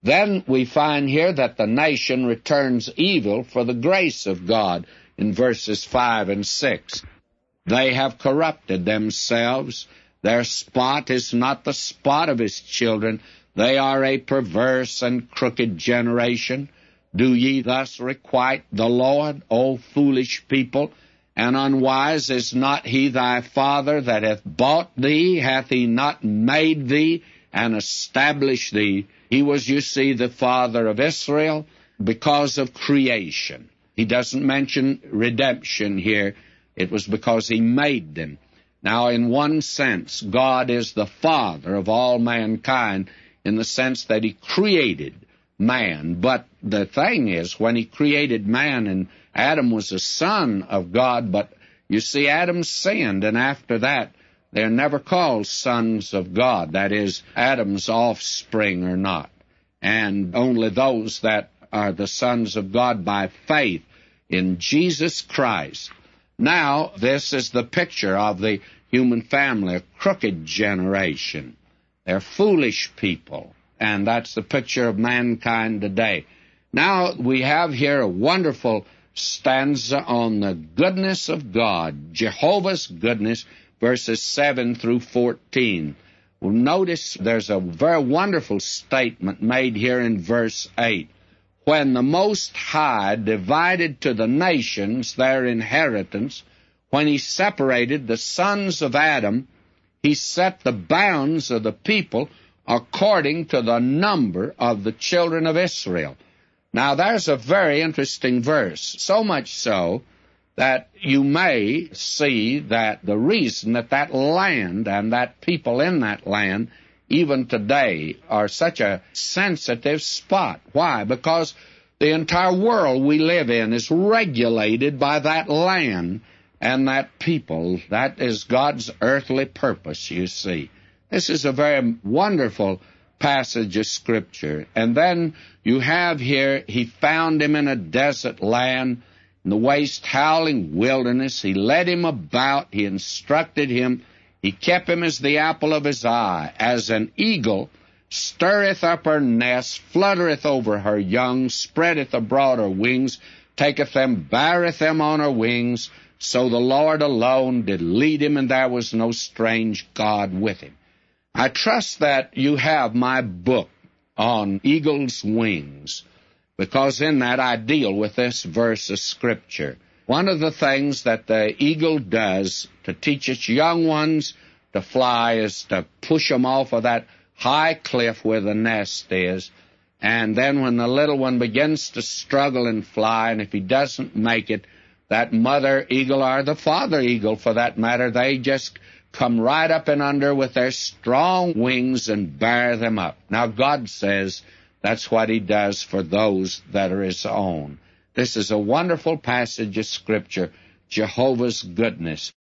Then we find here that the nation returns evil for the grace of God in verses 5 and 6. They have corrupted themselves. Their spot is not the spot of his children. They are a perverse and crooked generation. Do ye thus requite the Lord, O foolish people? And unwise is not he thy father that hath bought thee? Hath he not made thee and established thee? He was, you see, the father of Israel because of creation. He doesn't mention redemption here. It was because he made them. Now, in one sense, God is the father of all mankind in the sense that he created man. But the thing is, when he created man, and Adam was a son of God, but you see, Adam sinned, and after that, they're never called sons of God. That is, Adam's offspring are not. And only those that are the sons of God by faith in Jesus Christ. Now, this is the picture of the human family, a crooked generation. They're foolish people, and that's the picture of mankind today. Now, we have here a wonderful stanza on the goodness of God, Jehovah's goodness, verses 7 through 14. Well, notice there's a very wonderful statement made here in verse 8. When the Most High divided to the nations their inheritance, when he separated the sons of Adam, he set the bounds of the people according to the number of the children of Israel. Now, there's a very interesting verse, so much so that you may see that the reason that that land and that people in that land, even today, are such a sensitive spot. Why? Because the entire world we live in is regulated by that land and that people. That is God's earthly purpose, you see. This is a very wonderful passage of Scripture. And then you have here, he found him in a desert land, in the waste howling wilderness. He led him about, he instructed him, he kept him as the apple of his eye. As an eagle stirreth up her nest, fluttereth over her young, spreadeth abroad her wings, taketh them, beareth them on her wings. So the Lord alone did lead him, and there was no strange God with him. I trust that you have my book on eagle's wings, because in that I deal with this verse of Scripture. One of the things that the eagle does to teach its young ones to fly is to push them off of that high cliff where the nest is, and then when the little one begins to struggle and fly, and if he doesn't make it, that mother eagle, or the father eagle for that matter, they just come right up and under with their strong wings and bear them up. Now, God says that's what he does for those that are his own. This is a wonderful passage of Scripture, Jehovah's goodness.